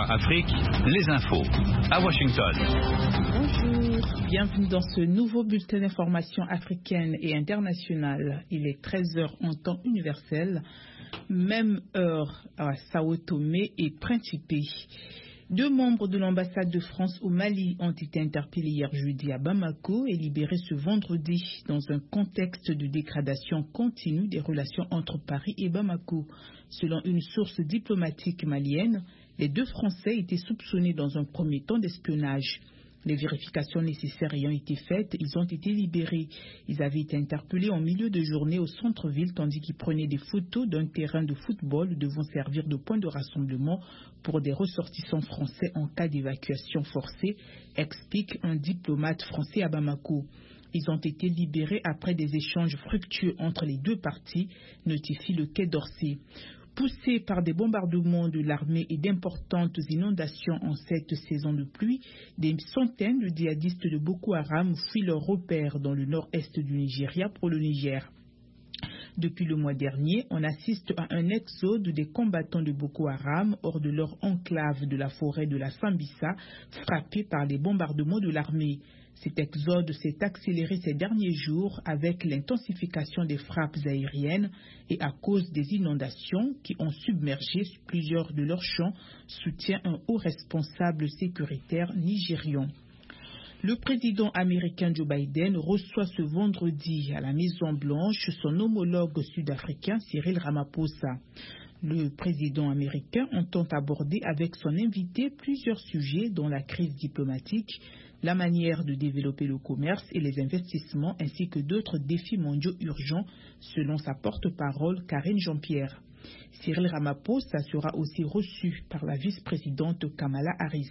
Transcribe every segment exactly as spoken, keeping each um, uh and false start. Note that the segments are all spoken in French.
Soir Afrique, les infos à Washington. Bonjour, bienvenue dans ce nouveau bulletin d'information africaine et internationale. Il est treize heures en temps universel, même heure à Sao Tomé et Principe. Deux membres de l'ambassade de France au Mali ont été interpellés hier jeudi à Bamako et libérés ce vendredi dans un contexte de dégradation continue des relations entre Paris et Bamako. Selon une source diplomatique malienne, les deux Français étaient soupçonnés dans un premier temps d'espionnage. Les vérifications nécessaires ayant été faites, ils ont été libérés. Ils avaient été interpellés en milieu de journée au centre-ville tandis qu'ils prenaient des photos d'un terrain de football devant servir de point de rassemblement pour des ressortissants français en cas d'évacuation forcée, explique un diplomate français à Bamako. Ils ont été libérés après des échanges fructueux entre les deux parties, notifie le Quai d'Orsay. Poussés par des bombardements de l'armée et d'importantes inondations en cette saison de pluie, des centaines de djihadistes de Boko Haram fuient leurs repères dans le nord-est du Nigeria pour le Niger. Depuis le mois dernier, on assiste à un exode des combattants de Boko Haram hors de leur enclave de la forêt de la Sambisa, frappée par les bombardements de l'armée. Cet exode s'est accéléré ces derniers jours avec l'intensification des frappes aériennes et à cause des inondations qui ont submergé plusieurs de leurs champs, soutient un haut responsable sécuritaire nigérian. Le président américain Joe Biden reçoit ce vendredi à la Maison-Blanche son homologue sud-africain Cyril Ramaphosa. Le président américain entend aborder avec son invité plusieurs sujets dont la crise diplomatique, la manière de développer le commerce et les investissements ainsi que d'autres défis mondiaux urgents selon sa porte-parole Karine Jean-Pierre. Cyril Ramaphosa sera aussi reçu par la vice-présidente Kamala Harris.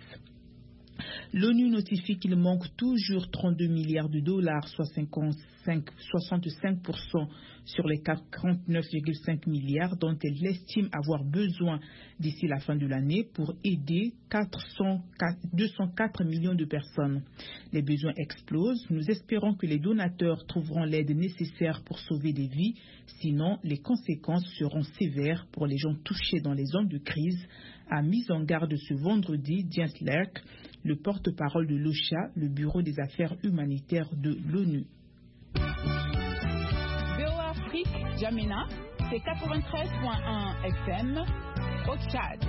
L'ONU notifie qu'il manque toujours trente-deux milliards de dollars, soit soixante-cinq pour cent sur les quarante-neuf virgule cinq milliards dont elle estime avoir besoin d'ici la fin de l'année pour aider deux cent quatre millions de personnes. Les besoins explosent. Nous espérons que les donateurs trouveront l'aide nécessaire pour sauver des vies. Sinon, les conséquences seront sévères pour les gens touchés dans les zones de crise, a mis en garde ce vendredi Jens Lerck, le porte-parole de l'OCHA, le Bureau des affaires humanitaires de l'ONU. V O A Afrique, Jamena, c'est quatre-vingt-treize virgule un F M au Tchad.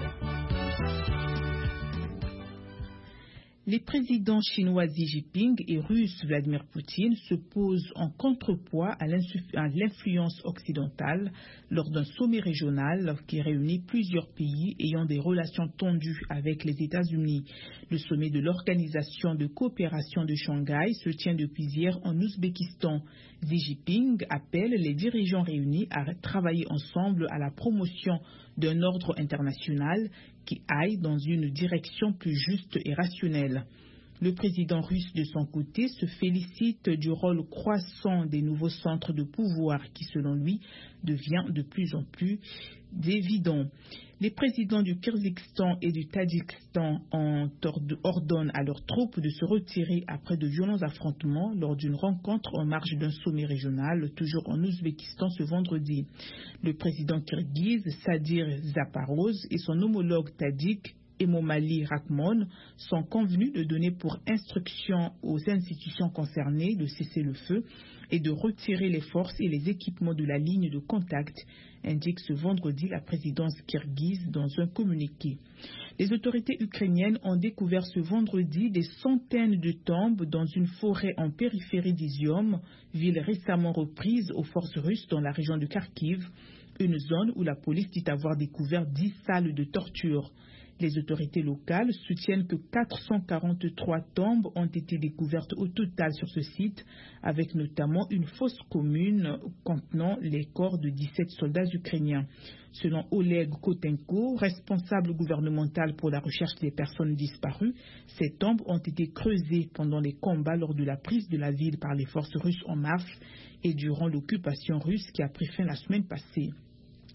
Les présidents chinois Xi Jinping et russe Vladimir Poutine se posent en contrepoids à l'influence occidentale lors d'un sommet régional qui réunit plusieurs pays ayant des relations tendues avec les États-Unis. Le sommet de l'Organisation de coopération de Shanghai se tient depuis hier en Ouzbékistan. Xi Jinping appelle les dirigeants réunis à travailler ensemble à la promotion d'un ordre international qui aille dans une direction plus juste et rationnelle. Le président russe, de son côté, se félicite du rôle croissant des nouveaux centres de pouvoir qui, selon lui, devient de plus en plus évident. Les présidents du Kyrgyzstan et du Tadjikistan ordonnent à leurs troupes de se retirer après de violents affrontements lors d'une rencontre en marge d'un sommet régional, toujours en Ouzbékistan ce vendredi. Le président kirghize Sadir Japarov et son homologue tadjik Emomali Rakhmon sont convenus de donner pour instruction aux institutions concernées de cesser le feu et de retirer les forces et les équipements de la ligne de contact, indique ce vendredi la présidence kirghize dans un communiqué. Les autorités ukrainiennes ont découvert ce vendredi des centaines de tombes dans une forêt en périphérie d'Izium, ville récemment reprise aux forces russes dans la région de Kharkiv, une zone où la police dit avoir découvert dix salles de torture. Les autorités locales soutiennent que quatre cent quarante-trois tombes ont été découvertes au total sur ce site, avec notamment une fosse commune contenant les corps de dix-sept soldats ukrainiens. Selon Oleg Kotenko, responsable gouvernemental pour la recherche des personnes disparues, ces tombes ont été creusées pendant les combats lors de la prise de la ville par les forces russes en mars et durant l'occupation russe qui a pris fin la semaine passée.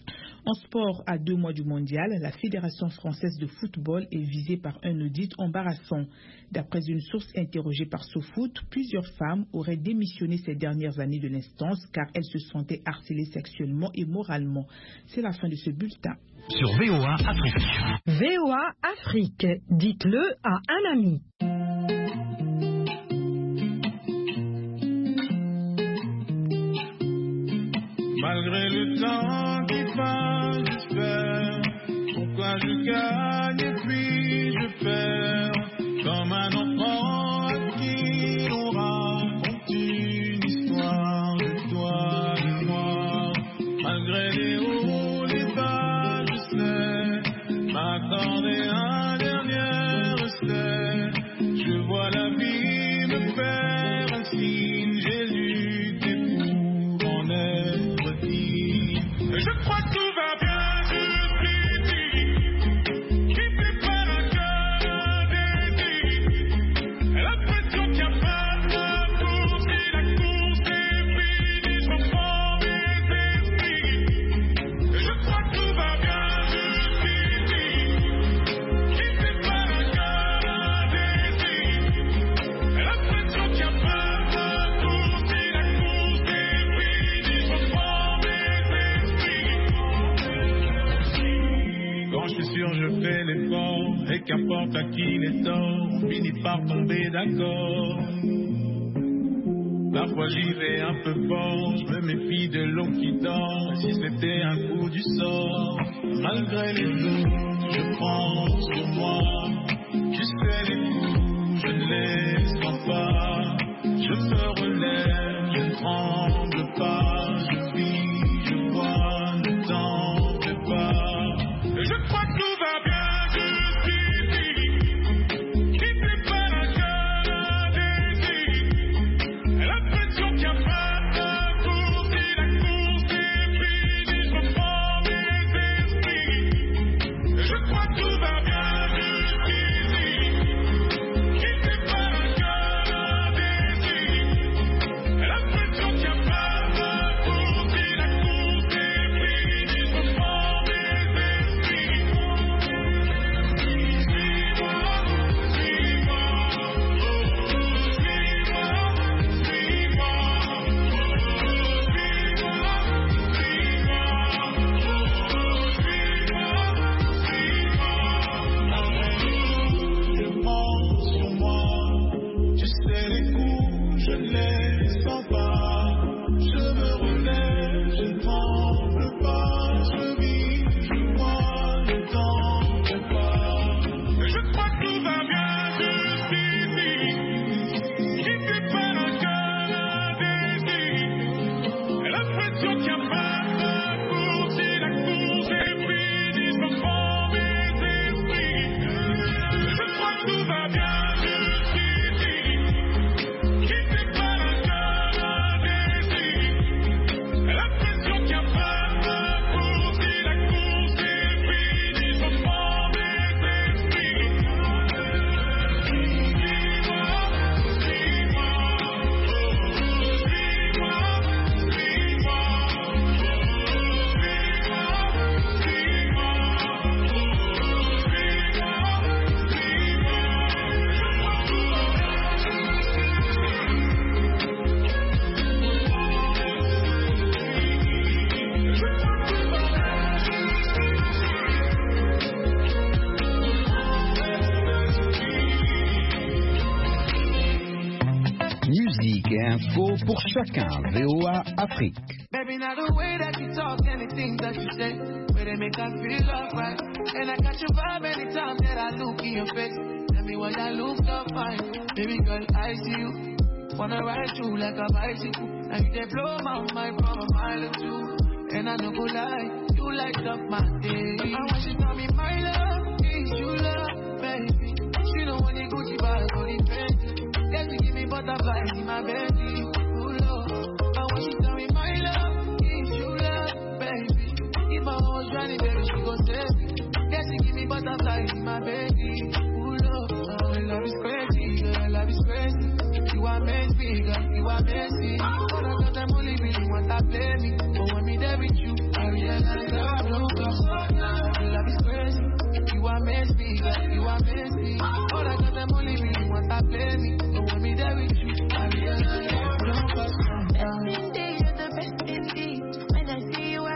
En sport, à deux mois du mondial, la Fédération française de football est visée par un audit embarrassant. D'après une source interrogée par SoFoot, plusieurs femmes auraient démissionné ces dernières années de l'instance car elles se sentaient harcelées sexuellement et moralement. C'est la fin de ce bulletin. Sur V O A Afrique. V O A Afrique, dites-le à un ami. Malgré le temps qui passe, j'espère. Pourquoi je gagne et puis je perds. Comme un enfant à qui l'on raconte une histoire de toi et moi. Malgré les hauts, les bas, je sais m'accorder un dernier essai. Je vois la vie me faire un signe. Jésus, t'es pour en être digne. Je crois que tout va bien. Je fais l'effort et qu'importe à qui les torts, on finit par tomber d'accord. Parfois j'y vais un peu fort, je me méfie de l'eau qui dort. Si c'était un coup du sort, malgré les doutes, je prends sur moi. Tu sais les coups, je ne les sens pas. Je me relève, je ne tremble pas. Je vis, je vois, ne t'en fais pas. Je crois que tout va bien. Pour chacun, V O A Afrique. Baby, now the way that you talk and the things that you say, where they make us feel alright. And I catch your vibe anytime that I look in your face. Tell me why I look so fine. Baby girl, I see you. Wanna ride you like a bicycle. And you they blow my mind from a mile or two. And I no go lie, you light up my day. I want you to tell me my love, is you love, baby. She don't want the Gucci bag or the Fendi. Yes, you give me butterflies in my belly. Ooh, Lord. I want you to tell me my love, is you love, baby. If I was running, baby, she go save me. Yes, you give me butterflies in my belly. Ooh, Lord. Oh, love is crazy, girl, love is crazy. You are meant to be, girl, you are messy. All of them only really want to play me.